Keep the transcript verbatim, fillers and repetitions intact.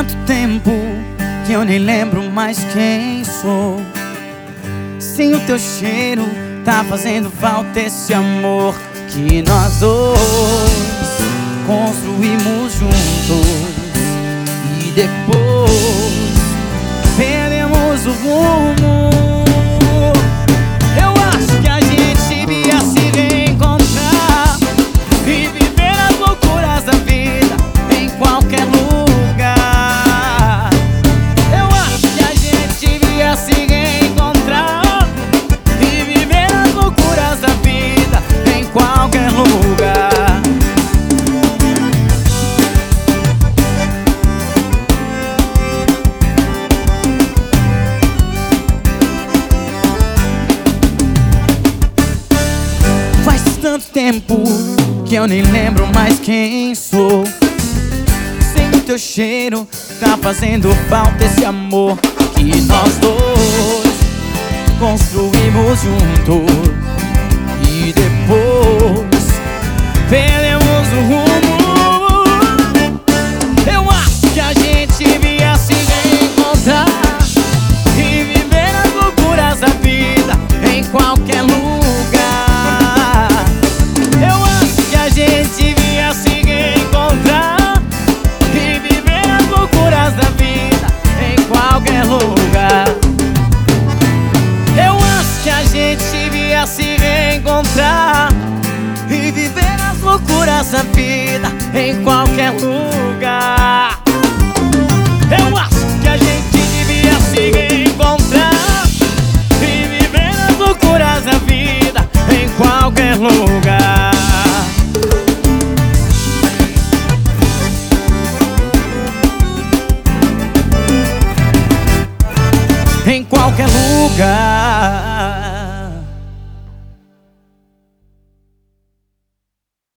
tanto tempo que eu nem lembro mais quem sou. Sem o teu cheiro tá fazendo falta esse amor que nós dois construímos juntos. E depois perdemos o rumo. Eu acho que a gente devia se reencontrar e viver as loucuras da vida em qualquer lugar. Eu acho que a gente devia se reencontrar e viver as loucuras da vida em qualquer lugar. Faz tanto tempo que eu nem lembro mais quem sou. Sem o teu cheiro tá fazendo falta esse amor que nós dois construímos juntos. E depois perdemos o rumo. Eu acho que a gente devia se reencontrar e viver as loucuras da vida em qualquer lugar. Eu acho que a gente devia se reencontrar e viver as loucuras da vida em qualquer lugar. Eu acho que a gente devia se reencontrar e viver as loucuras da vida em qualquer lugar. Eu acho que a gente devia se reencontrar e viver as loucuras da vida em qualquer lugar. Em qualquer lugar.